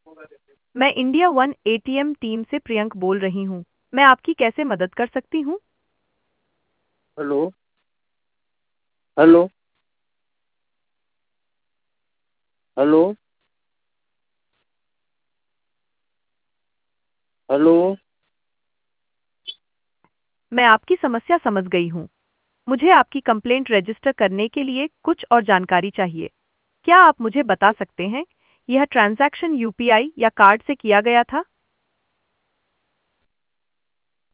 मैं India one ATM team से प्रियंक बोल रही हूँ। मैं आपकी कैसे मदद कर सकती हूँ? हेलो। हेलो। हेलो। हेलो। मैं आपकी समस्या समझ गई हूँ। मुझे आपकी कंप्लेंट रजिस्टर करने के लिए कुछ और जानकारी चाहिए। क्या आप मुझे बता सकते हैं, यह ट्रांजैक्शन यूपीआई या कार्ड से किया गया था?